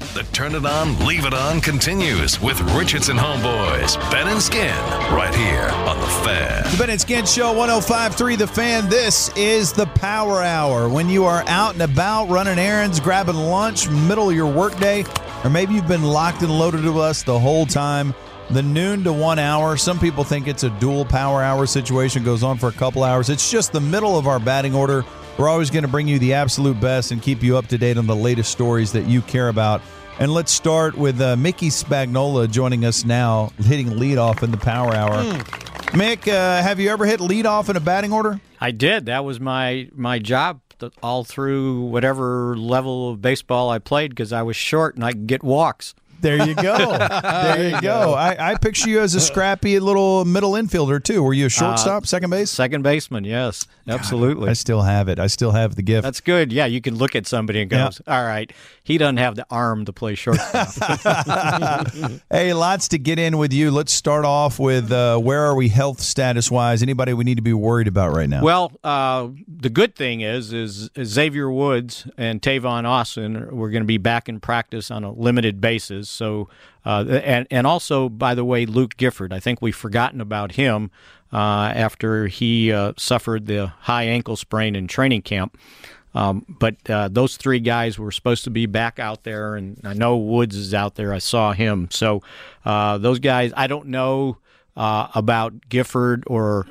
The Turn It On, Leave It On continues with Richardson Homeboys, Ben and Skin, right here on The Fan. The Ben and Skin Show, 105.3 The Fan. This is the Power Hour. When you are out and about, running errands, grabbing lunch, middle of your workday, or maybe you've been locked and loaded with us the whole time. The noon to 1 hour, some people think it's a dual power hour situation, goes on for a couple hours. It's just the middle of our batting order. We're always going to bring you the absolute best and keep you up to date on the latest stories that you care about. And let's start with Mickey Spagnola joining us now, hitting leadoff in the Power Hour. Mick, have you ever hit leadoff in a batting order? I did. That was my job all through whatever level of baseball I played because I was short and I could get walks. There you go. There you go. I picture you as a scrappy little middle infielder, too. Were you a shortstop, second base? Second baseman, yes. Absolutely. God, I still have it. I still have the gift. That's good. Yeah, you can look at somebody and go, all right, he doesn't have the arm to play shortstop. Hey, lots to get in with you. Let's start off with where are we health status-wise? Anybody we need to be worried about right now? Well, the good thing is Xavier Woods and Tavon Austin were going to be back in practice on a limited basis. So, and also, by the way, Luke Gifford. I think we've forgotten about him after he suffered the high ankle sprain in training camp. But those three guys were supposed to be back out there, and I know Woods is out there. I saw him. So those guys, I don't know about Gifford or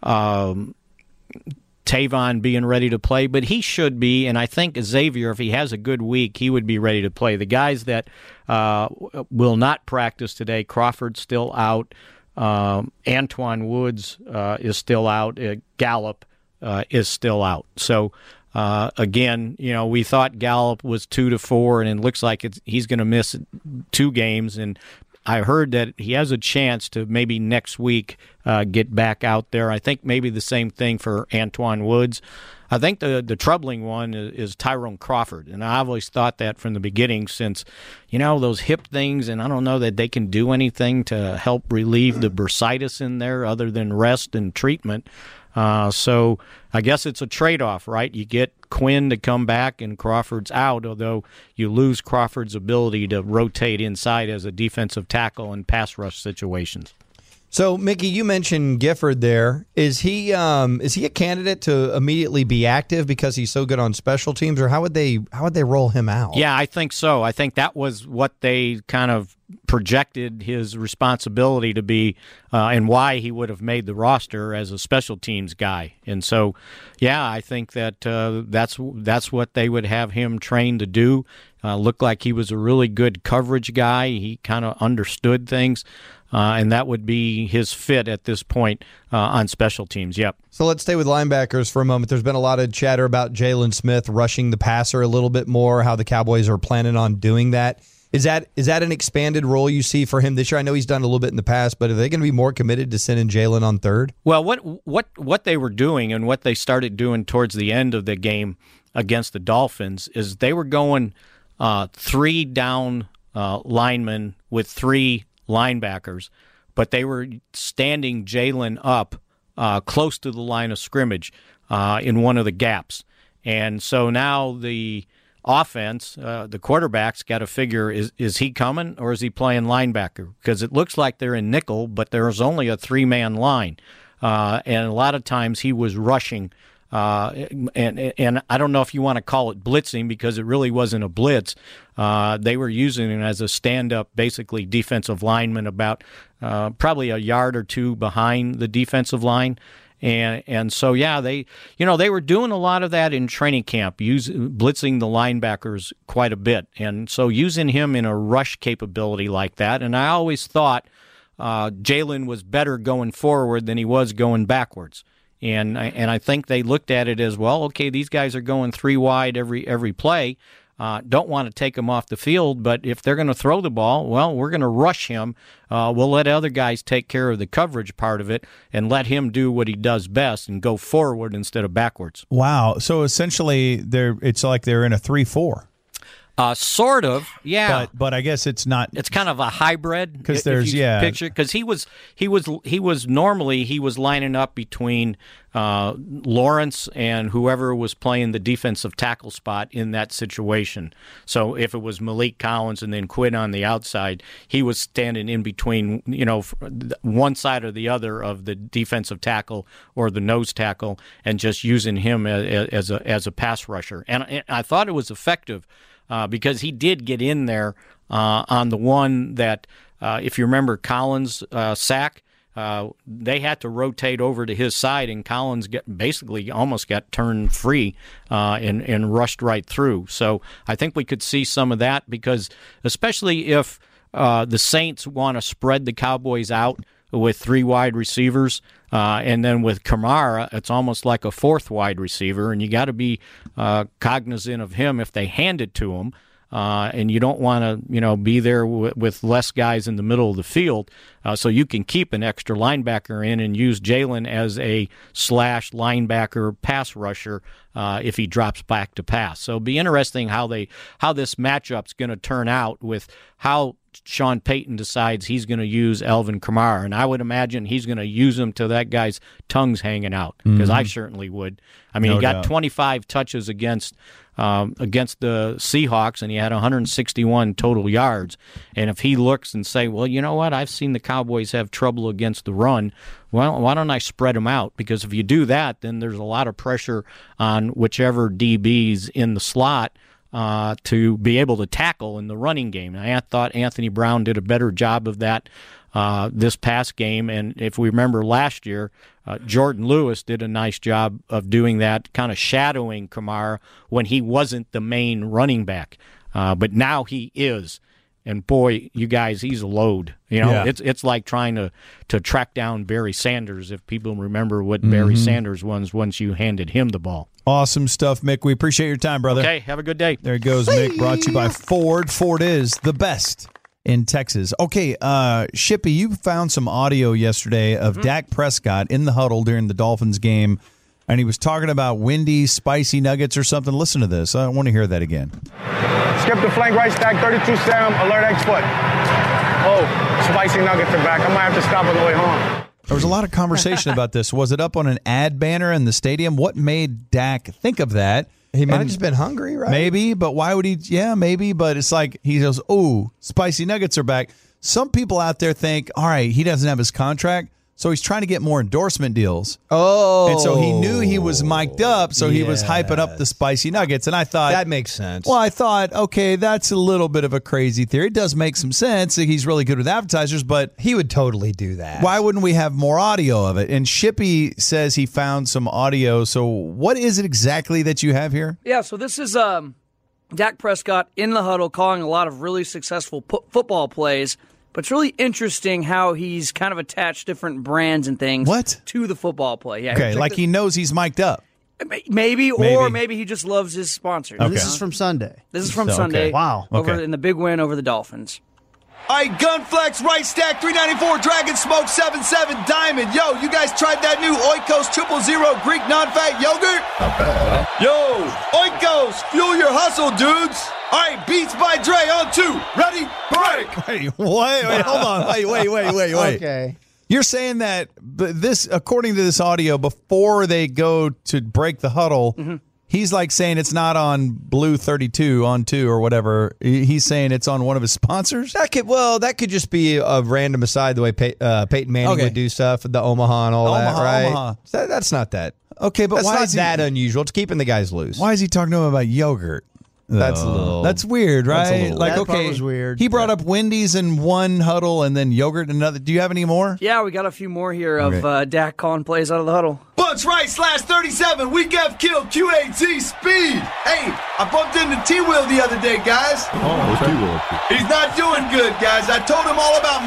Tavon being ready to play, but he should be, and I think Xavier, if he has a good week, he would be ready to play. The guys that will not practice today, Crawford's still out, Antoine Woods is still out, Gallup is still out. So, again, we thought Gallup was 2 to 4, and it looks like he's going to miss 2 games, and I heard that he has a chance to maybe next week get back out there. I think maybe the same thing for Antoine Woods. I think the troubling one is Tyrone Crawford, and I've always thought that from the beginning since, those hip things, and I don't know that they can do anything to help relieve the bursitis in there other than rest and treatment. So I guess it's a trade-off, right? You get Quinn to come back and Crawford's out, although you lose Crawford's ability to rotate inside as a defensive tackle in pass rush situations. So, Mickey, you mentioned Gifford there. Is he a candidate to immediately be active because he's so good on special teams, or how would they roll him out? Yeah, I think so. I think that was what they kind of projected his responsibility to be and why he would have made the roster as a special teams guy. And so, yeah, I think that that's what they would have him trained to do. Looked like he was a really good coverage guy. He kind of understood things. And that would be his fit at this point on special teams, yep. So let's stay with linebackers for a moment. There's been a lot of chatter about Jalen Smith rushing the passer a little bit more, how the Cowboys are planning on doing that. Is that an expanded role you see for him this year? I know he's done a little bit in the past, but are they going to be more committed to sending Jalen on third? Well, what they were doing and what they started doing towards the end of the game against the Dolphins is they were going 3 down linemen with 3 linebackers, but they were standing Jalen up close to the line of scrimmage in one of the gaps. And so now the offense, the quarterback's got to figure, is he coming or is he playing linebacker? Because it looks like they're in nickel, but there's only a 3-man line. And a lot of times he was rushing. And I don't know if you want to call it blitzing because it really wasn't a blitz. They were using it as a stand-up, basically defensive lineman about probably a yard or 2 behind the defensive line. And so, yeah, they were doing a lot of that in training camp, blitzing the linebackers quite a bit. And so using him in a rush capability like that. And I always thought Jalen was better going forward than he was going backwards. And I think they looked at it as, well, okay, these guys are going 3 wide every play. Don't want to take him off the field, but if they're going to throw the ball, well, we're going to rush him. We'll let other guys take care of the coverage part of it and let him do what he does best and go forward instead of backwards. Wow. So essentially, it's like they're in a 3-4. Sort of, yeah. But I guess it's not. It's kind of a hybrid. Because there's picture, because he was normally he was lining up between Lawrence and whoever was playing the defensive tackle spot in that situation. So if it was Malik Collins and then Quinn on the outside, he was standing in between, one side or the other of the defensive tackle or the nose tackle, and just using him as a pass rusher. And I thought it was effective. Because he did get in there on the one that, if you remember Collins' sack, they had to rotate over to his side, and Collins basically almost got turned free and rushed right through. So I think we could see some of that, because especially if the Saints want to spread the Cowboys out with 3 wide receivers, and then with Kamara, it's almost like a 4th wide receiver, and you got to be cognizant of him if they hand it to him, and you don't want to, be there with less guys in the middle of the field, so you can keep an extra linebacker in and use Jalen as a slash linebacker pass rusher if he drops back to pass. So it'll be interesting how this matchup's going to turn out with how Sean Payton decides he's going to use Alvin Kamara, and I would imagine he's going to use him till that guy's tongue's hanging out, because I certainly would. I mean, he got 25 touches against the Seahawks, and he had 161 total yards. And if he looks and say, well, you know what, I've seen the Cowboys have trouble against the run, well, why don't I spread them out? Because if you do that, then there's a lot of pressure on whichever DB's in the slot to be able to tackle in the running game. I thought Anthony Brown did a better job of that this past game, and if we remember last year, Jordan Lewis did a nice job of doing that, kind of shadowing Kamara when he wasn't the main running back. But now he is. And boy, you guys, he's a load. It's like trying to track down Barry Sanders, if people remember what Barry Sanders was once you handed him the ball. Awesome stuff, Mick. We appreciate your time, brother. Okay, have a good day. There goes Mick, brought to you by Ford. Ford is the best in Texas. Okay, Shippy, you found some audio yesterday of Dak Prescott in the huddle during the Dolphins game, and he was talking about Wendy's spicy nuggets or something. Listen to this. I want to hear that again. Skip the flank right stack, 32 Sam, alert X foot. Oh, spicy nuggets are back. I might have to stop on the way home. There was a lot of conversation about this. Was it up on an ad banner in the stadium? What made Dak think of that? He might have just been hungry, right? Maybe, but why would he? Yeah, maybe, but it's like he goes, oh, spicy nuggets are back. Some people out there think, all right, he doesn't have his contract, so he's trying to get more endorsement deals. Oh. And so he knew he was mic'd up, so he was hyping up the spicy nuggets. And I thought... That makes sense. Well, I thought, okay, that's a little bit of a crazy theory. It does make some sense. He's really good with advertisers, but... He would totally do that. Why wouldn't we have more audio of it? And Shippy says he found some audio. So what is it exactly that you have here? Yeah, so this is Dak Prescott in the huddle calling a lot of really successful football plays. But it's really interesting how he's kind of attached different brands and things to the football play. Yeah, okay, like he knows he's mic'd up. Maybe, or maybe he just loves his sponsors. Okay. This is from Sunday. This is from Sunday. Okay. Wow. Over in the big win over the Dolphins. All right, Gunflex, right stack, 394, Dragon Smoke, 77, Diamond. Yo, you guys tried that new Oikos 000 Greek non-fat yogurt? Not bad. Yo, Oikos, fuel your hustle, dudes. All right, Beats by Dre on 2. Ready? Break. Wait, hold on. Wait. Okay. You're saying that this, according to this audio, before they go to break the huddle, he's like saying it's not on Blue 32 on 2 or whatever. He's saying it's on one of his sponsors? That could just be a random aside, the way Peyton Manning would do stuff with the Omaha and all that, right? Omaha. That's not that. Okay, but that's why not is that unusual. It's keeping the guys loose. Why is he talking to him about yogurt? That's weird, right? That part was weird. He brought up Wendy's in one huddle and then yogurt in another. Do you have any more? Yeah, we got a few more here of Dak calling plays out of the huddle. Bunch right /37, weak F kill, QAT speed. Hey, I bumped into T-Will the other day, guys. Oh, T-Will. He's not doing good, guys. I told him all about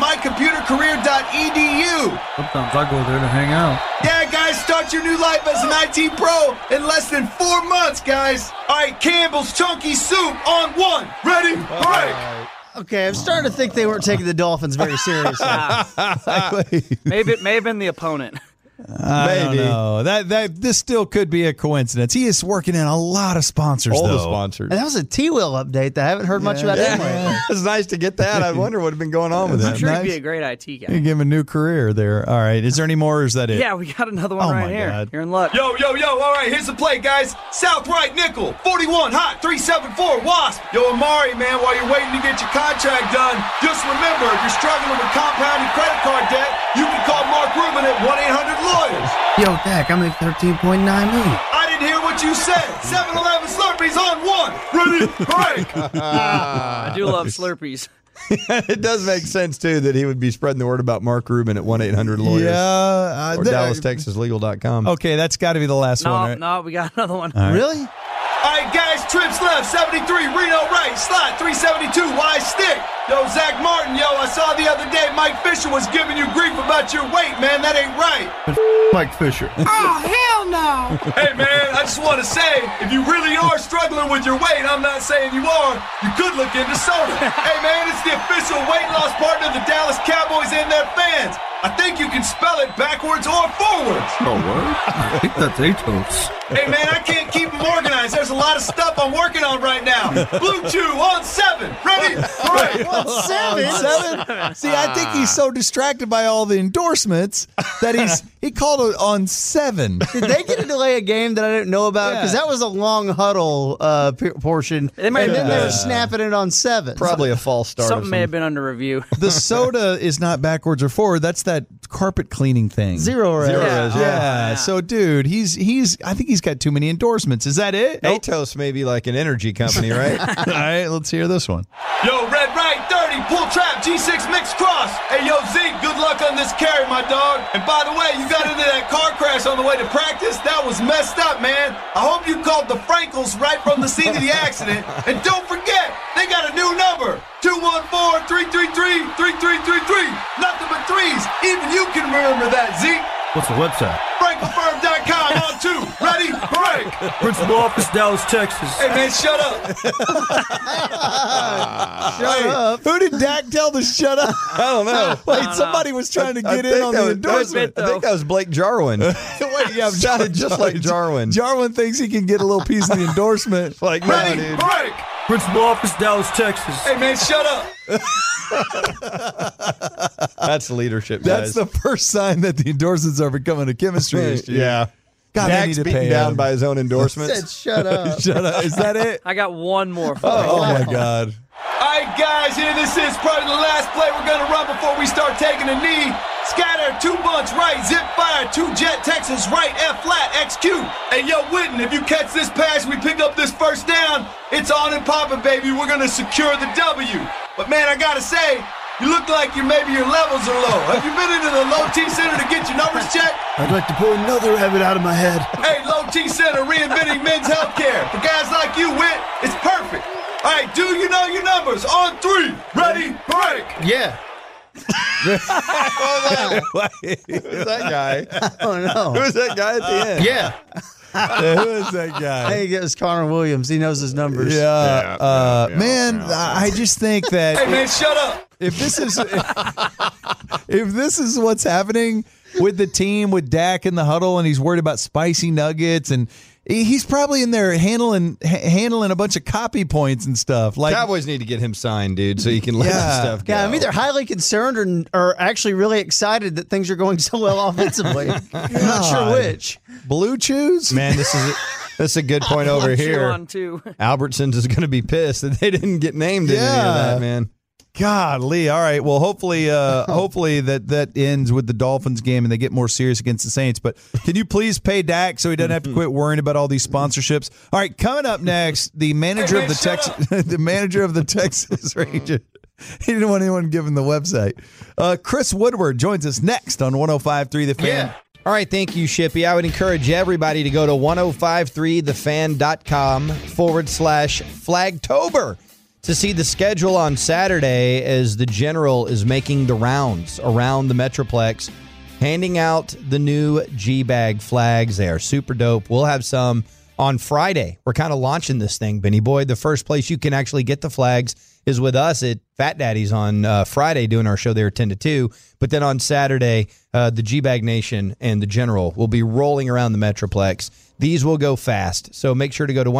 mycomputercareer.edu. Sometimes I go there to hang out. Yeah, guys, start your new life as an IT pro in less than 4 months, guys. All right, Campbell's Chunky Soup on 1. Ready? Break. Okay, I'm starting to think they weren't taking the Dolphins very seriously. Maybe it may have been the opponent. I don't know. This still could be a coincidence. He is working in a lot of sponsors, All though. the sponsors. And that was a T-Will update that I haven't heard much about anyway. It's nice to get that. I wonder what had been going on with I'm that. sure he'd be a great IT guy. You give him a new career there. All right. Is there any more, or is that it? Yeah, we got another one right here. God. You're in luck. Yo, all right, here's the play, guys. South right nickel, 41 hot, 374 Wasp. Yo, Amari, man, while you're waiting to get your contract done, just remember, if you're struggling with compounding credit card debt, you can call Mark Rubin at 1-800-LAWYERS. Yo, Dak, I make $13.9 million. I didn't hear what you said. 7-Eleven Slurpees on one. Ready, break. I do love Slurpees. It does make sense, too, that he would be spreading the word about Mark Rubin at 1-800-LAWYERS. Yeah. Or DallasTexasLegal.com. Okay, that's got to be the last one, right? No, we got another one. All right. Really? All right, guys, trips left, 73, Reno right, slot, 372, wide stick. Yo, Zach Martin, I saw the other day Mike Fisher was giving you grief about your weight, man. That ain't right. Mike Fisher. Oh, hell no! Hey, man, I just want to say, if you really are struggling with your weight, I'm not saying you are, you could look into soda. Hey, man, it's the official weight loss partner of the Dallas Cowboys and their fans. I think you can spell it backwards or forwards. Oh, what? I think that's Atos. Hey, man, I can't keep them organized. There's a lot of stuff I'm working on right now. Blue Chew on 7. Ready? Break. On 7? See, I think he's so distracted by all the endorsements that he called it on 7. Did they get to delay a game that I didn't know about? Because that was a long huddle portion. And then they were snapping it on 7. Probably a false start. Something may have been under review. The soda is not backwards or forward. That's that carpet cleaning thing. Zero is. Yeah. So, dude, I think he's got too many endorsements. Is that it? Atos may be like an energy company, right? All right, let's hear this one. Yo, red right, 30, pull trap, G6 mixed cross. Hey, yo, Zeke, good luck on this carry, my dog. And by the way, you got into that car crash on the way to practice. That was messed up, man. I hope you called the Frankels right from the scene of the accident. And don't forget, they got a new number, 214-333-3333. Nothing but threes. Even you can remember that, Zeke. What's the website? FranklinFirm.com on 2. Ready? Break. Principal office, Dallas, Texas. Hey, man, shut up. Shut up. Who did Dak tell to shut up? I don't know. Wait, somebody was trying to get in on the endorsement. I think that was Blake Jarwin. Wait, yeah, Sounded just like Jarwin. Jarwin thinks he can get a little piece of the endorsement. Like, no, Ready? dude. Break. Principal office, Dallas, Texas. Hey, man, shut up. That's leadership, guys. That's the first sign that the endorsements are becoming a chemistry issue. Yeah. God, they need Dak's to beaten pay down him. by his own endorsements. Said shut up. Shut up. Is that it? I got one more for Oh, my God. All right, guys, here this is probably the last play we're going to run before we start taking a knee. Scatter, 2 bunch right, zip fire, 2 jet Texas right, F flat, XQ. Hey, yo, Witten, if you catch this pass, we pick up this first down, it's on and popping, baby. We're going to secure the W. But, man, I got to say, you look like maybe your levels are low. Have you been into the Low T Center to get your numbers checked? I'd like to pull another habit out of my head. Hey, Low T Center, reinventing men's healthcare. For guys like you, Whit, it's perfect. All right, do you know your numbers? On 3, ready, break. Yeah. Who's that guy? I don't know. Who's that guy at the end? Yeah. Who is that guy? I think it was Connor Williams. He knows his numbers. Man, I just think that Hey, man, shut up. if this is what's happening with the team, with Dak in the huddle, and he's worried about spicy nuggets, and he's probably in there handling a bunch of copy points and stuff. Like Cowboys need to get him signed, dude, so he can let this stuff go. Yeah, I'm either highly concerned or actually really excited that things are going so well offensively. I'm not sure which. Blue Chews? Man, this is a good point over Blue Chew here. on 2. Albertsons is going to be pissed that they didn't get named in any of that, man. Golly. All right. Well, hopefully that ends with the Dolphins game and they get more serious against the Saints. But can you please pay Dak so he doesn't have to quit worrying about all these sponsorships? All right. Coming up next, the manager of the Texas Rangers. He didn't want anyone giving the website. Chris Woodward joins us next on 105.3 The Fan. Yeah. All right, thank you, Shippy. I would encourage everybody to go to 1053thefan.com/Flagtober to see the schedule on Saturday as the General is making the rounds around the Metroplex, handing out the new G-Bag flags. They are super dope. We'll have some on Friday. We're kind of launching this thing, Benny Boy. The first place you can actually get the flags is with us at Fat Daddy's on Friday doing our show there 10 to 2. But then on Saturday, the G-Bag Nation and the General will be rolling around the Metroplex. These will go fast. So make sure to go to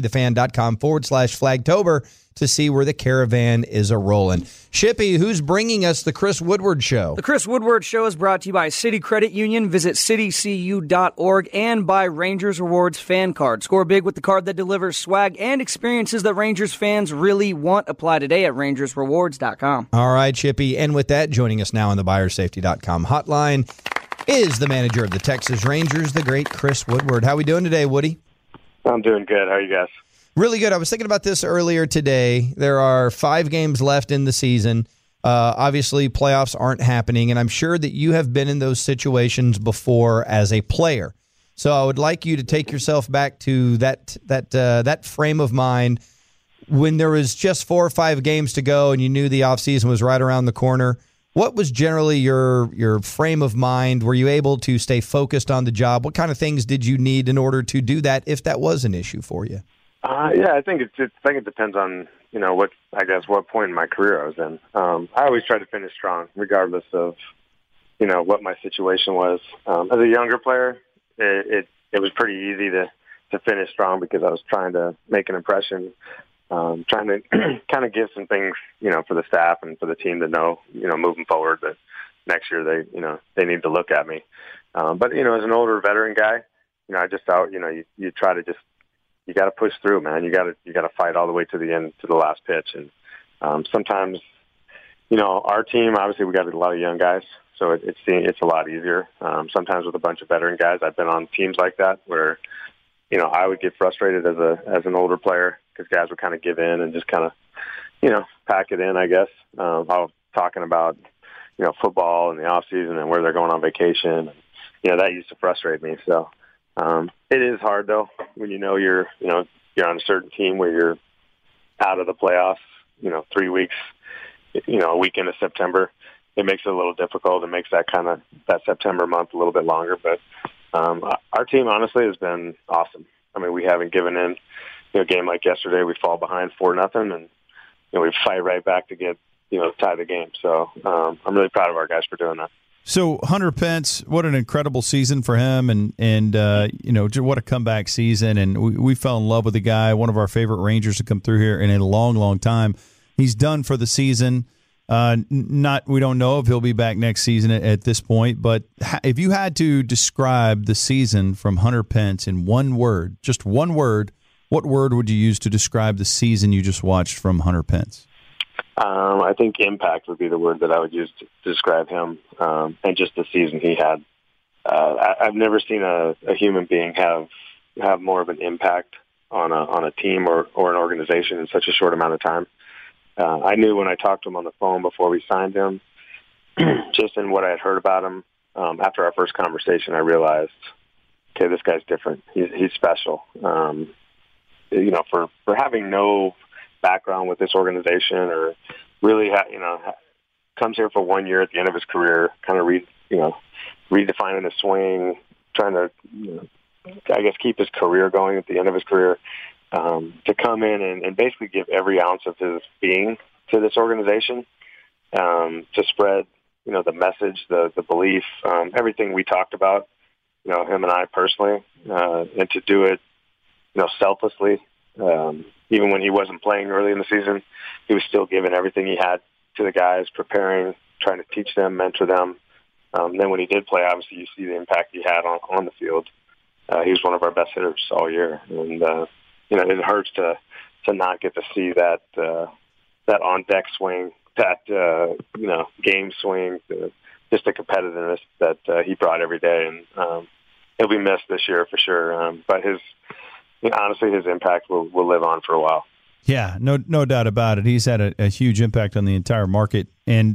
1053thefan.com/Flagtober to see where the caravan is a-rolling. Shippy, who's bringing us the Chris Woodward Show? The Chris Woodward Show is brought to you by City Credit Union. Visit citycu.org and by Rangers Rewards Fan Card. Score big with the card that delivers swag and experiences that Rangers fans really want. Apply today at rangersrewards.com. All right, Shippy. And with that, joining us now on the buyersafety.com hotline is the manager of the Texas Rangers, the great Chris Woodward. How we doing today, Woody? I'm doing good. How are you guys? Really good. I was thinking about this earlier today. There are 5 games left in the season. Obviously, playoffs aren't happening, and I'm sure that you have been in those situations before as a player. So I would like you to take yourself back to that frame of mind when there was just 4 or 5 games to go and you knew the offseason was right around the corner. What was generally your frame of mind? Were you able to stay focused on the job? What kind of things did you need in order to do that if that was an issue for you? Yeah, I think it depends on what point in my career I was in. I always try to finish strong, regardless of what my situation was. As a younger player, it was pretty easy to finish strong because I was trying to make an impression, trying to kind of give some things for the staff and for the team to know moving forward that next year they need to look at me. But as an older veteran guy, I just thought you try to just. You got to push through, man. You got to fight all the way to the end, to the last pitch. And sometimes, our team, obviously, we got a lot of young guys, so it's a lot easier. Sometimes with a bunch of veteran guys, I've been on teams like that where, I would get frustrated as an older player because guys would kind of give in and just kind of, pack it in. I guess I was talking about, football and the off season and where they're going on vacation. And, that used to frustrate me. So. It is hard though when you're on a certain team where you're out of the playoffs. 3 weeks, a week into September, it makes it a little difficult. It makes that September month a little bit longer. But our team honestly has been awesome. I mean, we haven't given in. A game like yesterday, we fall behind 4-0, and we fight right back to get tie the game. So I'm really proud of our guys for doing that. So Hunter Pence, what an incredible season for him, and what a comeback season. And we fell in love with the guy, one of our favorite Rangers to come through here in a long, long time. He's done for the season. We don't know if he'll be back next season at this point, but if you had to describe the season from Hunter Pence in one word, just one word, what word would you use to describe the season you just watched from Hunter Pence? I think impact would be the word that I would use to describe him, and just the season he had. I've never seen a human being have more of an impact on a team or an organization in such a short amount of time. I knew when I talked to him on the phone before we signed him, just in what I had heard about him, after our first conversation, I realized, okay, this guy's different. He's special. For having no background with this organization, or really, comes here for 1 year at the end of his career, kind of redefining his swing, trying to, keep his career going at the end of his career, to come in and basically give every ounce of his being to this organization, to spread, the message, the belief, everything we talked about, him and I personally, and to do it, selflessly. Even when he wasn't playing early in the season, he was still giving everything he had to the guys, preparing, trying to teach them, mentor them. Then when he did play, obviously you see the impact he had on the field. He was one of our best hitters all year. And, it hurts to not get to see that on-deck swing, that, game swing, just the competitiveness that he brought every day. And he'll be missed this year for sure. But honestly, his impact will live on for a while. Yeah, no doubt about it. He's had a huge impact on the entire market, and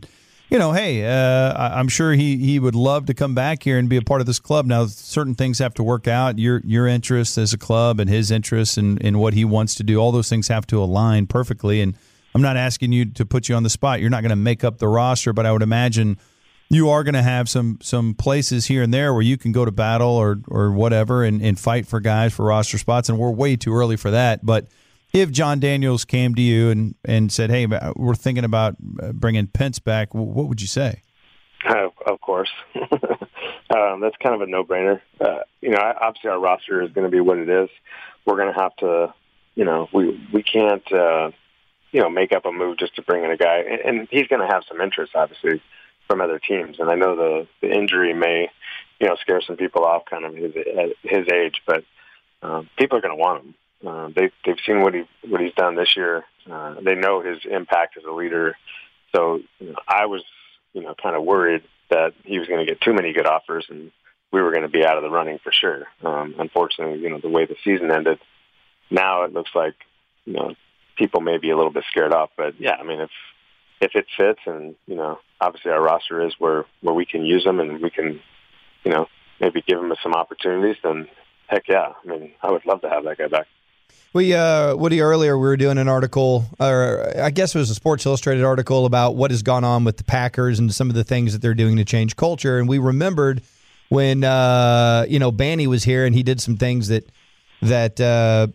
I'm sure he would love to come back here and be a part of this club. Now, certain things have to work out. Your interests as a club and his interests in what he wants to do, all those things have to align perfectly. And I'm not asking you to put you on the spot. You're not going to make up the roster, but I would imagine you are going to have some places here and there where you can go to battle or whatever and fight for guys for roster spots, and we're way too early for that. But If John Daniels came to you and said, "Hey, we're thinking about bringing Pence back," what would you say? Of course. That's kind of a no-brainer. Obviously our roster is going to be what it is. We're going to have to, we can't, make up a move just to bring in a guy. And he's going to have some interest, obviously, from other teams. And I know the injury may, scare some people off kind of his age, but people are going to want him. They've seen what he's done this year. They know his impact as a leader. So I was, kind of worried that he was going to get too many good offers and we were going to be out of the running for sure. Unfortunately, the way the season ended, now it looks like, people may be a little bit scared off. But yeah, I mean, if it fits and, obviously our roster is where we can use them and we can, maybe give them some opportunities, then heck yeah. I mean, I would love to have that guy back. Woody, earlier we were doing an article, or I guess it was a Sports Illustrated article about what has gone on with the Packers and some of the things that they're doing to change culture. And we remembered when, Banny was here and he did some things that the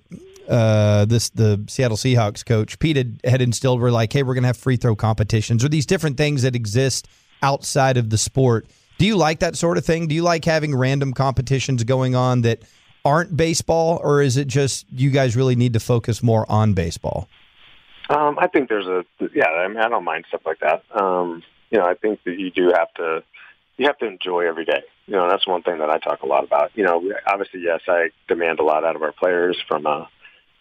Seattle Seahawks coach, Pete, had instilled were like, hey, we're going to have free throw competitions or these different things that exist outside of the sport. Do you like that sort of thing? Do you like having random competitions going on that aren't baseball, or is it just you guys really need to focus more on baseball? I think I don't mind stuff like that. I think that you have to enjoy every day. That's one thing that I talk a lot about. Obviously, yes, I demand a lot out of our players from a,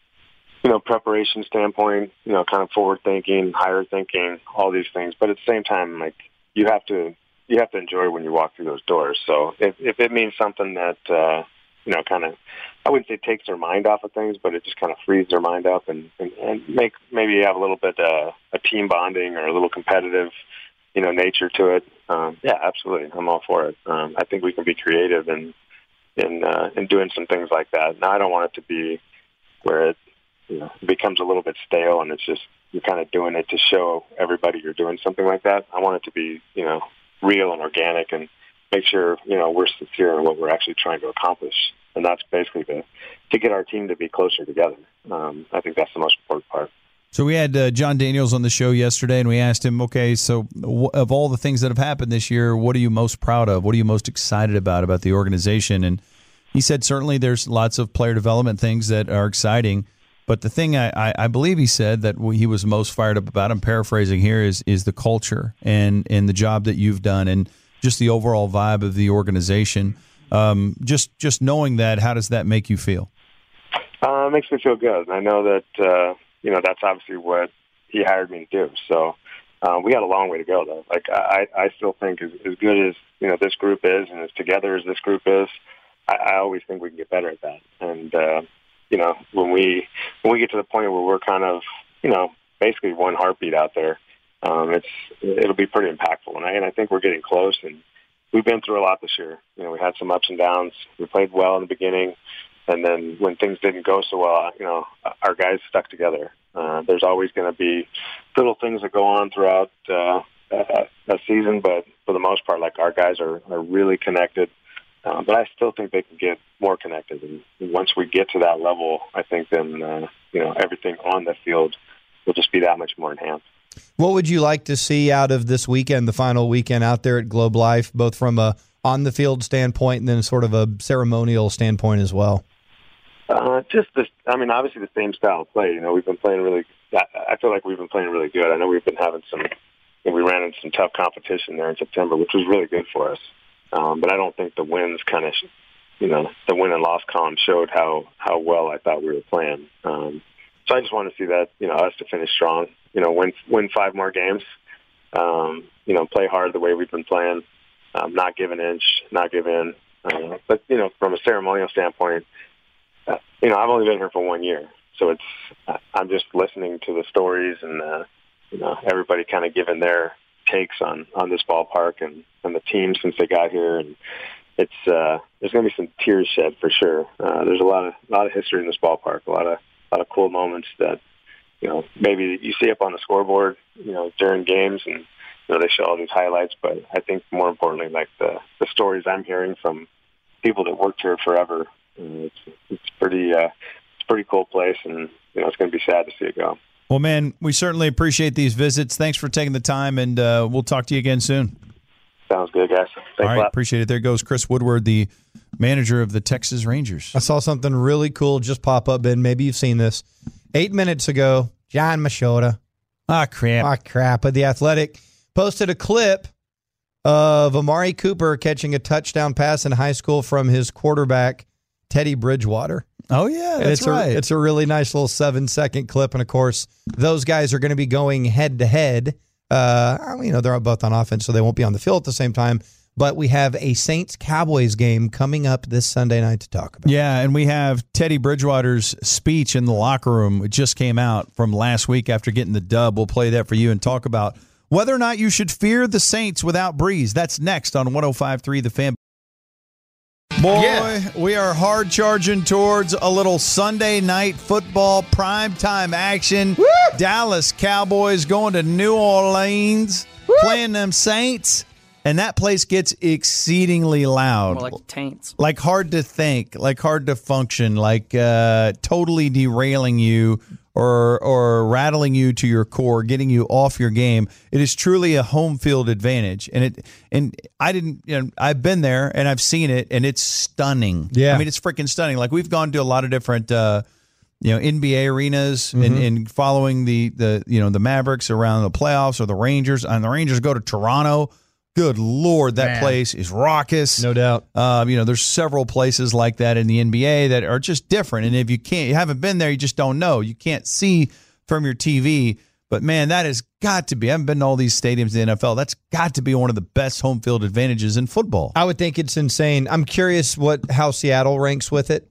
preparation standpoint, kind of forward thinking, higher thinking, all these things. But at the same time, like you have to enjoy when you walk through those doors. So if it means something that, kind of, I wouldn't say takes their mind off of things, but it just kind of frees their mind up and maybe have a little bit a team bonding or a little competitive, nature to it. Yeah, absolutely. I'm all for it. I think we can be creative in doing some things like that. Now, I don't want it to be where it, becomes a little bit stale and it's just you're kind of doing it to show everybody you're doing something like that. I want it to be, real and organic and make sure, we're sincere in what we're actually trying to accomplish. And that's basically to get our team to be closer together. I think that's the most important part. So we had John Daniels on the show yesterday, and we asked him, okay, so of all the things that have happened this year, what are you most proud of? What are you most excited about the organization? And he said certainly there's lots of player development things that are exciting, but the thing I believe he said that he was most fired up about, I'm paraphrasing here, is the culture and the job that you've done and just the overall vibe of the organization. Just knowing that, how does that make you feel? It makes me feel good. And I know that, that's obviously what he hired me to do. So we got a long way to go, though. Like I still think as good as, this group is and as together as this group is, I always think we can get better at that. And, when we get to the point where we're kind of, basically one heartbeat out there, it'll be pretty impactful. And I think we're getting close, and we've been through a lot this year. We had some ups and downs. We played well in the beginning, and then when things didn't go so well, our guys stuck together. There's always going to be little things that go on throughout a season, but for the most part, like our guys are really connected. But I still think they can get more connected. And once we get to that level, I think then, everything on the field will just be that much more enhanced. What would you like to see out of this weekend, the final weekend out there at Globe Life, both from a on-the-field standpoint and then sort of a ceremonial standpoint as well? Obviously the same style of play. We've been playing really – I feel like we've been playing really good. I know we've been having we ran into some tough competition there in September, which was really good for us. But I don't think the wins kind of, the win and loss column showed how well I thought we were playing. So I just want to see that, us to finish strong, win 5 more games, play hard the way we've been playing, not give an inch, not give in. But, from a ceremonial standpoint, I've only been here for 1 year. So I'm just listening to the stories and, everybody kind of giving their takes on this ballpark and the team since they got here. And it's, there's going to be some tears shed for sure. There's a lot of history in this ballpark, a lot of cool moments that, maybe you see up on the scoreboard, during games and, they show all these highlights, but I think more importantly, like the stories I'm hearing from people that worked here forever, it's pretty cool place. And, it's going to be sad to see it go. Well, man, we certainly appreciate these visits. Thanks for taking the time, and we'll talk to you again soon. Sounds good, guys. Thanks All right, a lot. appreciate it. There goes Chris Woodward, the manager of the Texas Rangers. I saw something really cool just pop up, Ben. Maybe you've seen this. 8 minutes ago, John Machota. Crap. But The Athletic posted a clip of Amari Cooper catching a touchdown pass in high school from his quarterback, Teddy Bridgewater. Oh, yeah, that's right. It's a really nice little 7-second clip. And, of course, those guys are going to be going head-to-head. They're both on offense, so they won't be on the field at the same time. But we have a Saints-Cowboys game coming up this Sunday night to talk about. Yeah, and we have Teddy Bridgewater's speech in the locker room. It just came out from last week after getting the dub. We'll play that for you and talk about whether or not you should fear the Saints without Breeze. That's next on 105.3 The Fan. Boy, we are hard charging towards a little Sunday night football primetime action. Woo! Dallas Cowboys going to New Orleans, playing them Saints, and that place gets exceedingly loud. More like taints. Like hard to think, like hard to function, like totally derailing you or rattling you to your core, getting you off your game. It is truly a home field advantage, and I've been there and I've seen it, and it's stunning. Yeah, I mean, it's freaking stunning. Like, we've gone to a lot of different NBA arenas and following the Mavericks around the playoffs or the Rangers, and the Rangers go to Toronto. Good Lord, that place is raucous. No doubt. There's several places like that in the NBA that are just different. And if you haven't been there, you just don't know. You can't see from your TV. But, man, that has got to be – I haven't been to all these stadiums in the NFL. That's got to be one of the best home field advantages in football. I would think it's insane. I'm curious how Seattle ranks with it.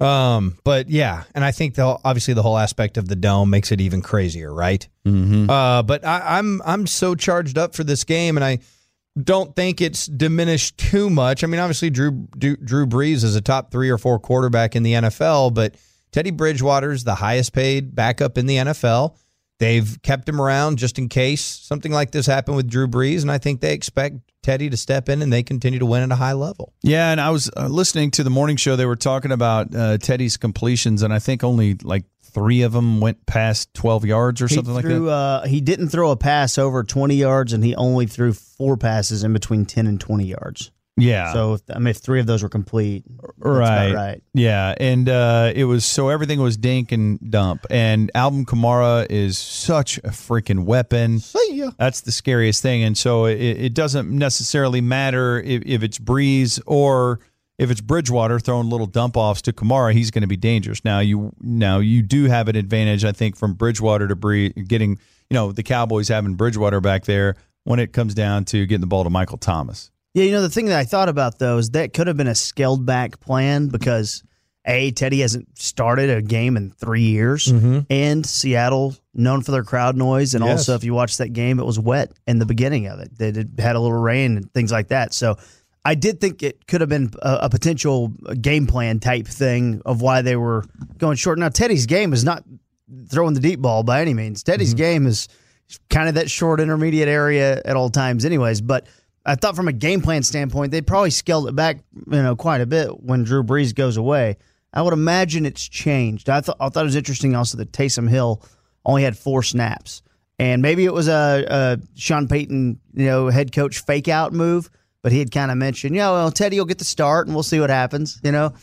But, yeah, and I think obviously the whole aspect of the dome makes it even crazier, right? Mm-hmm. But I'm so charged up for this game, and I don't think it's diminished too much. I mean, obviously Drew Brees is a top 3 or 4 quarterback in the NFL, but Teddy Bridgewater's the highest paid backup in the NFL. They've kept him around just in case something like this happened with Drew Brees, and I think they expect Teddy to step in and they continue to win at a high level. Yeah, and I was listening to the morning show. They were talking about Teddy's completions, and I think only like 3 of them went past 12 yards or something like that. He didn't throw a pass over 20 yards, and he only threw 4 passes in between 10 and 20 yards. Yeah. So, if 3 of those were complete, that's about right. Yeah, and everything was dink and dump. And Alvin Kamara is such a freaking weapon. See ya. That's the scariest thing. And so it doesn't necessarily matter if it's Breeze or if it's Bridgewater throwing little dump-offs to Kamara, he's going to be dangerous. Now you do have an advantage, I think, from Bridgewater to Breeze, getting, the Cowboys having Bridgewater back there when it comes down to getting the ball to Michael Thomas. Yeah, the thing that I thought about, though, is that could have been a scaled-back plan because, A, Teddy hasn't started a game in 3 years, and Seattle, known for their crowd noise, and also, if you watch that game, it was wet in the beginning of it. They had a little rain and things like that. So I did think it could have been a potential game plan type thing of why they were going short. Now, Teddy's game is not throwing the deep ball by any means. Teddy's game is kind of that short intermediate area at all times anyways, but I thought from a game plan standpoint, they probably scaled it back, quite a bit when Drew Brees goes away. I would imagine it's changed. I thought it was interesting also that Taysom Hill only had 4 snaps, and maybe it was a Sean Payton, head coach fake out move, but he had kind of mentioned, Teddy will get the start and we'll see what happens.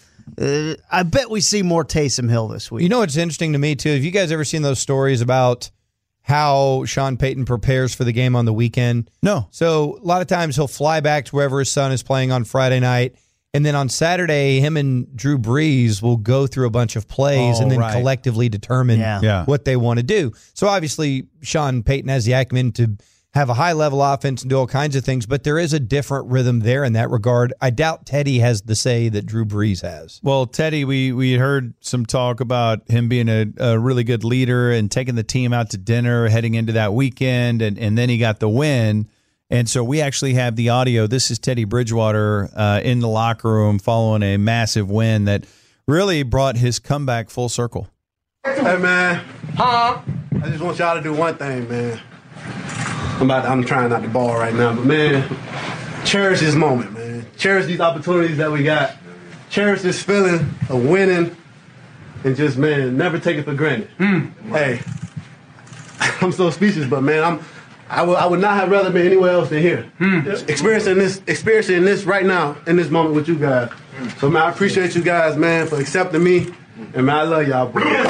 I bet we see more Taysom Hill this week. What's interesting to me too? Have you guys ever seen those stories about how Sean Payton prepares for the game on the weekend? No. So a lot of times he'll fly back to wherever his son is playing on Friday night, and then on Saturday, him and Drew Brees will go through a bunch of plays and then collectively determine what they want to do. So obviously Sean Payton has the acumen to have a high-level offense and do all kinds of things, but there is a different rhythm there in that regard. I doubt Teddy has the say that Drew Brees has. Well, Teddy, we heard some talk about him being a really good leader and taking the team out to dinner heading into that weekend, and then he got the win. And so we actually have the audio. This is Teddy Bridgewater in the locker room following a massive win that really brought his comeback full circle. Hey, man. I just want y'all to do one thing, man. I'm trying not to ball right now, but, man, cherish this moment, man. Cherish these opportunities that we got. Cherish this feeling of winning. and just, man, never take it for granted. Hey, I'm so speechless, but man, I would not have rather been anywhere else than here. Experiencing this right now in this moment with you guys. So man, I appreciate you guys, man, for accepting me, and man, I love y'all.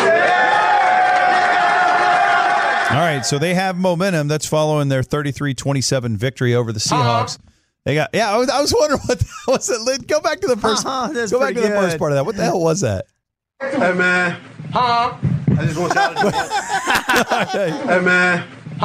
All right, so they have momentum. That's following their 33-27 victory over the Seahawks. They got I was wondering what that was. Go back to the first. Go back to the first part of that. What the hell was that? Hey man, I just want y'all to Hey man,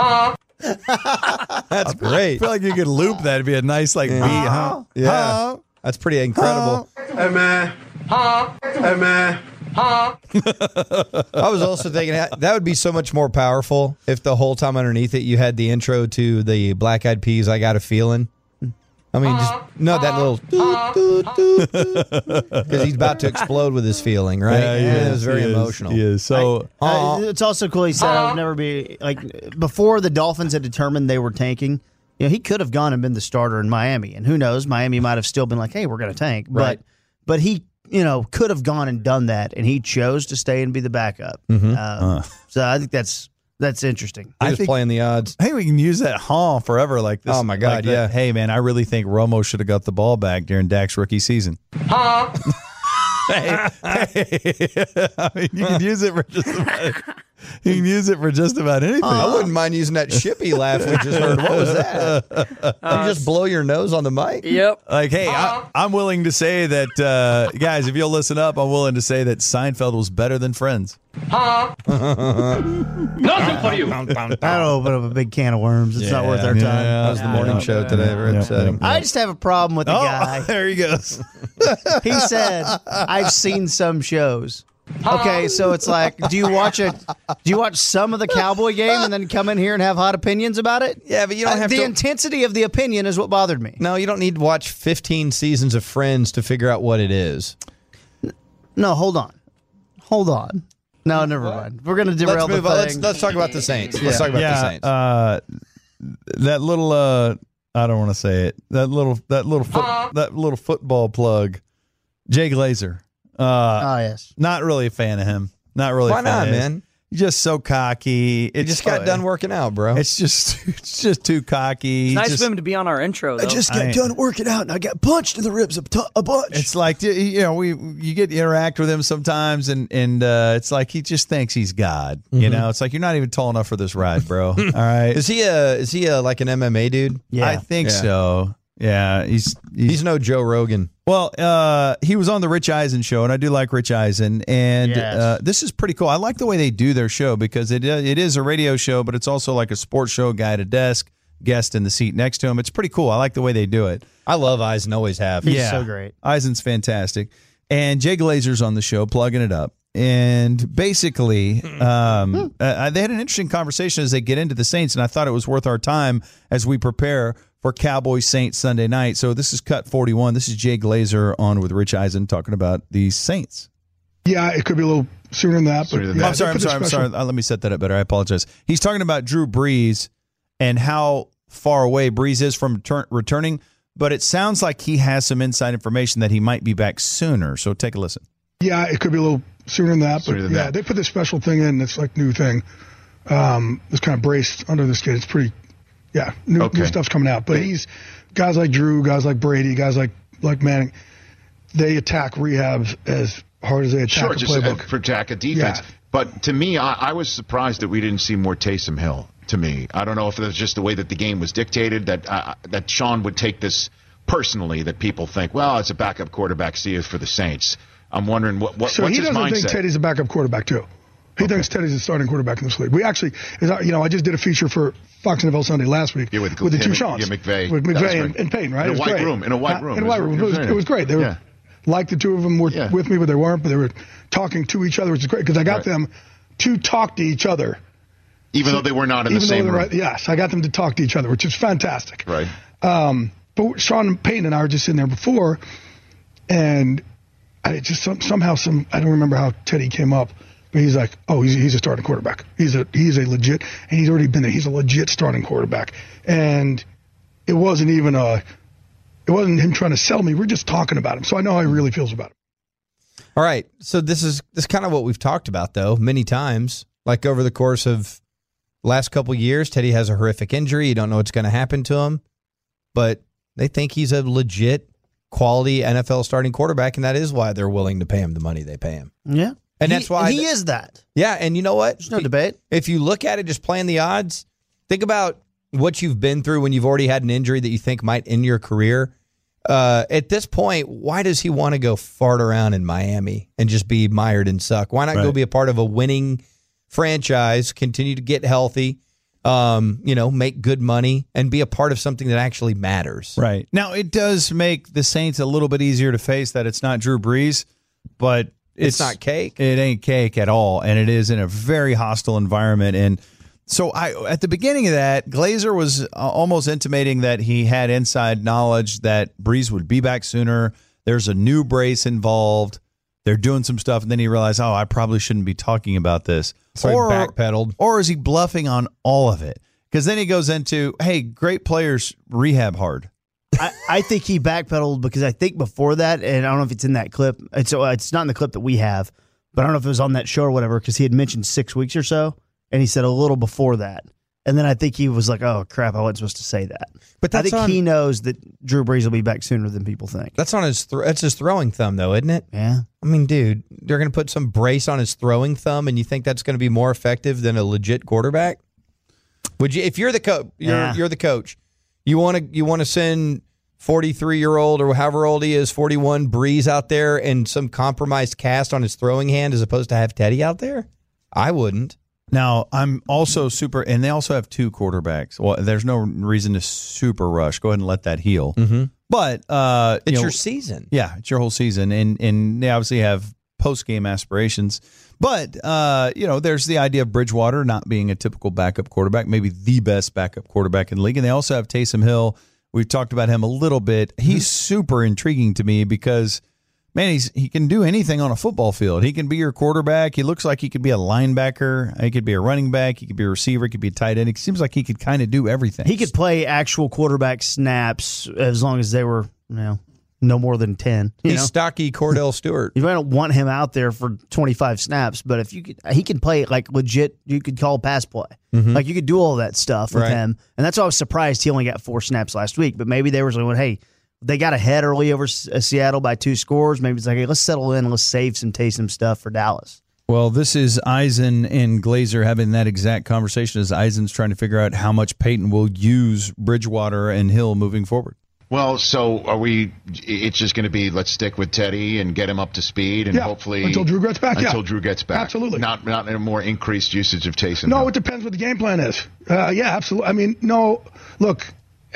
That's great. I feel like you could loop that. It'd be a nice beat. Yeah, that's pretty incredible. Hey man, hey man. I was also thinking that would be so much more powerful if the whole time underneath it you had the intro to the Black Eyed Peas, I Got a Feeling. I mean, just that little because he's about to explode with his feeling, right? Yeah, it was very emotional. Yeah, so it's also cool. He said I would never be like before the Dolphins had determined they were tanking. You know, he could have gone and been the starter in Miami, and who knows, Miami might have still been like, "Hey, we're going to tank," Right. but he could have gone and done that, and he chose to stay and be the backup. So I think that's interesting. He was playing the odds. Hey, we can use that forever like this. Oh, my God, like that. yeah. Hey, man, I really think Romo should have got the ball back during Dak's rookie season. Hey, I mean, you can use it for just about anything. I wouldn't mind using that shippy laugh we just heard. What was that? You just blow your nose on the mic? Yep. Like, hey, I'm willing to say that, guys, if you'll listen up, I'm willing to say that Seinfeld was better than Friends. Nothing for you. That'll open up a big can of worms. It's not worth our time. That was the morning show today. Very upsetting. I just have a problem with the guy. There he goes. He said, "I've seen some shows." Okay, so it's like, do you watch some of the Cowboy game and then come in here and have hot opinions about it? Yeah, but you don't have the intensity of the opinion is what bothered me. No, you don't need to watch 15 seasons of Friends to figure out what it is. No, hold on. No, never mind. We're going to derail the thing. Let's talk about the Saints. Let's talk about the Saints. That little I don't want to say it. That little football plug, Jay Glazer. Yes. Not really a fan of him. Not really. Why not, man? He's just so cocky. He just got done working out, bro. It's just too cocky. It's nice of him to be on our intro, though. I just got done working out, and I got punched in the ribs a bunch. It's like, you get to interact with him sometimes, and it's like he just thinks he's God. You know, it's like you're not even tall enough for this ride, bro. All right. Is he like an MMA dude? Yeah, I think so. Yeah, he's no Joe Rogan. Well, he was on the Rich Eisen show, and I do like Rich Eisen. And this is pretty cool. I like the way they do their show because it is a radio show, but it's also like a sports show, guy at a desk, guest in the seat next to him. It's pretty cool. I like the way they do it. I love Eisen, always have. He's so great. Eisen's fantastic. And Jay Glazer's on the show, plugging it up. And basically, they had an interesting conversation as they get into the Saints, and I thought it was worth our time as we prepare for Cowboys Saints Sunday night. So this is Cut 41. This is Jay Glazer on with Rich Eisen talking about the Saints. Yeah, it could be a little sooner than that. But yeah, I'm sorry. Let me set that up better. I apologize. He's talking about Drew Brees and how far away Brees is from returning, but it sounds like he has some inside information that he might be back sooner. So take a listen. Yeah, it could be a little sooner than that. But yeah, they put this special thing in. It's like new thing. It's kind of braced under the skin. It's pretty. Yeah, new stuff's coming out. But guys like Drew, guys like Brady, guys like Manning, they attack rehabs as hard as they attack the playbook. For attack a defense. Yeah. But to me, I was surprised that we didn't see more Taysom Hill, to me. I don't know if that's just the way that the game was dictated, that Sean would take this personally, that people think, well, it's a backup quarterback, see it for the Saints. I'm wondering what's his mindset. So he doesn't think Teddy's a backup quarterback, too. He thinks Teddy's a starting quarterback in this league. We actually, I just did a feature for Fox NFL Sunday last week with the two Seans. Yeah, McVay. With McVay and Payton, right? In a white room. In a white room. It was great. They were like the two of them were with me, but they weren't. But they were talking to each other, which is great because I got them to talk to each other. Even though they were not in the same room. Yes, I got them to talk to each other, which is fantastic. Right. But Sean Payton and I were just in there before, and I just somehow I don't remember how Teddy came up. But he's like, oh, he's a starting quarterback. He's a legit, and he's already been there. He's a legit starting quarterback. And it wasn't him trying to sell me. We're just talking about him. So I know how he really feels about him. All right, so this is kind of what we've talked about, though, many times. Like over the course of last couple years, Teddy has a horrific injury. You don't know what's going to happen to him, but they think he's a legit quality NFL starting quarterback, and that is why they're willing to pay him the money they pay him. Yeah. And that's why he is that. Yeah, and you know what? There's no debate. If you look at it, just playing the odds, think about what you've been through when you've already had an injury that you think might end your career. At this point, why does he want to go fart around in Miami and just be mired and suck? Why not go be a part of a winning franchise, continue to get healthy, make good money, and be a part of something that actually matters? Right. Now, it does make the Saints a little bit easier to face that it's not Drew Brees, but it's not cake. It ain't cake at all, and it is in a very hostile environment. And so at the beginning of that, Glazer was almost intimating that he had inside knowledge that Brees would be back sooner. There's a new brace involved. They're doing some stuff, and then he realized, I probably shouldn't be talking about this. So he backpedaled. Or is he bluffing on all of it? Because then he goes into, hey, great players rehab hard. I think he backpedaled because I think before that, and I don't know if it's in that clip. It's not in the clip that we have, but I don't know if it was on that show or whatever, because he had mentioned 6 weeks or so. And he said a little before that. And then I think he was like, oh, crap, I wasn't supposed to say that. But I think he knows that Drew Brees will be back sooner than people think. That's on that's his throwing thumb, though, isn't it? Yeah. I mean, dude, they're going to put some brace on his throwing thumb, and you think that's going to be more effective than a legit quarterback? Would you, if you're the coach, you're the coach, you want to send 43-year-old or however old he is, 41 Brees out there and some compromised cast on his throwing hand as opposed to have Teddy out there? I wouldn't. Now, I'm also and they also have 2 quarterbacks. Well, there's no reason to super rush. Go ahead and let that heal. Mm-hmm. But it's your season. Yeah, it's your whole season. And they obviously have post-game aspirations. But, there's the idea of Bridgewater not being a typical backup quarterback, maybe the best backup quarterback in the league. And they also have Taysom Hill. We've talked about him a little bit. He's super intriguing to me because – man, he can do anything on a football field. He can be your quarterback. He looks like he could be a linebacker. He could be a running back. He could be a receiver. He could be a tight end. It seems like he could kind of do everything. He could play actual quarterback snaps as long as they were, no more than 10. He's stocky Cordell Stewart. You don't want him out there for 25 snaps, but if he can play like legit, you could call pass play. Mm-hmm. Like you could do all that stuff with him. And that's why I was surprised he only got 4 snaps last week. But maybe they were like, hey, they got ahead early over Seattle by 2 scores. Maybe it's like, hey, let's settle in and let's save some Taysom stuff for Dallas. Well, this is Eisen and Glazer having that exact conversation as Eisen's trying to figure out how much Peyton will use Bridgewater and Hill moving forward. Well, so it's just going to be, let's stick with Teddy and get him up to speed and hopefully until Drew gets back. Drew gets back. Absolutely. Not a more increased usage of Taysom. No, it depends what the game plan is. Absolutely. I mean, no, look,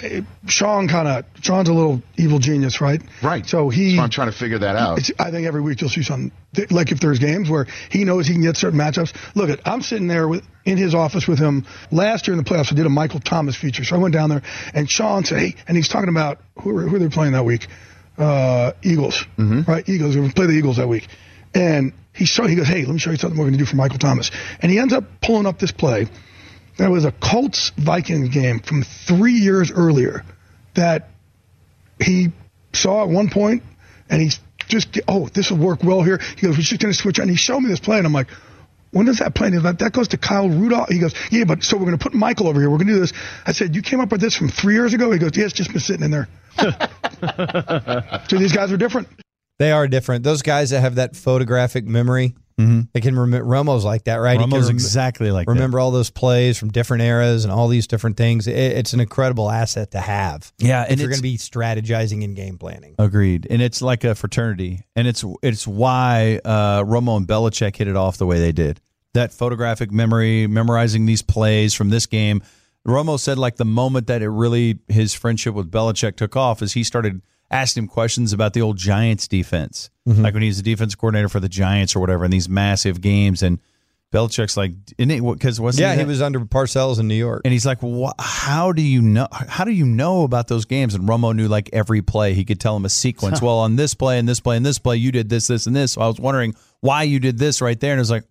Sean's a little evil genius, right? Right. So I'm trying to figure that out. I think every week you'll see something. Like if there's games where he knows he can get certain matchups. Look, I'm sitting there in his office with him last year in the playoffs. I did a Michael Thomas feature. So I went down there, and Sean said, hey, and he's talking about who are they playing that week? Eagles, right? Eagles. We're going to play the Eagles that week. And he goes, hey, let me show you something we're going to do for Michael Thomas. And he ends up pulling up this play. There was a Colts-Vikings game from 3 years earlier that he saw at one point, and he's just, this will work well here. He goes, we're just going to switch. And he showed me this play, and I'm like, when does that play? And he's like, that goes to Kyle Rudolph. He goes, yeah, but so we're going to put Michael over here. We're going to do this. I said, you came up with this from 3 years ago? He goes, yeah, it's just been sitting in there. So these guys are different. They are different. Those guys that have that photographic memory, they can remember. Romo's like that, right? Romo's exactly like that. Remember all those plays from different eras and all these different things. It's an incredible asset to have. Yeah, and you're going to be strategizing and game planning. Agreed. And it's like a fraternity, and it's why Romo and Belichick hit it off the way they did. That photographic memory, memorizing these plays from this game. Romo said like the moment that his friendship with Belichick took off is he started asking him questions about the old Giants defense, like when he was the defense coordinator for the Giants or whatever in these massive games. And Belichick's like, because he was under Parcells in New York, and he's like, how do you know? How do you know about those games? And Romo knew like every play. He could tell him a sequence. Well, on this play and this play and this play, you did this, this, and this. So I was wondering why you did this right there, and it was like,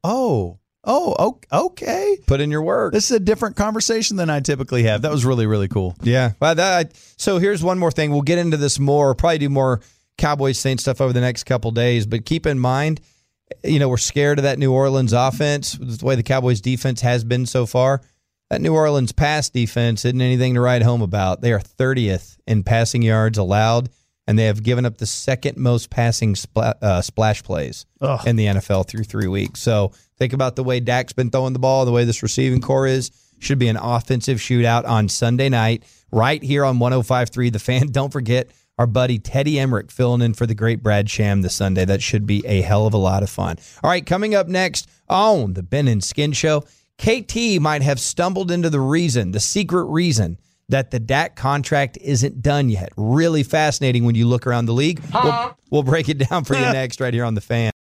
okay. Put in your work. This is a different conversation than I typically have. That was really, really cool. Yeah. So here's one more thing. We'll get into this more, probably do more Cowboys-Saints stuff over the next couple days, but keep in mind, we're scared of that New Orleans offense, the way the Cowboys defense has been so far. That New Orleans pass defense isn't anything to write home about. They are 30th in passing yards allowed, and they have given up the second most passing splash plays in the NFL through 3 weeks. So think about the way Dak's been throwing the ball, the way this receiving core is. Should be an offensive shootout on Sunday night right here on 105.3 The Fan. Don't forget our buddy Teddy Emmerich filling in for the great Brad Sham this Sunday. That should be a hell of a lot of fun. All right, coming up next on the Ben and Skin Show, KT might have stumbled into the secret reason that the Dak contract isn't done yet. Really fascinating when you look around the league. We'll break it down for you next right here on The Fan.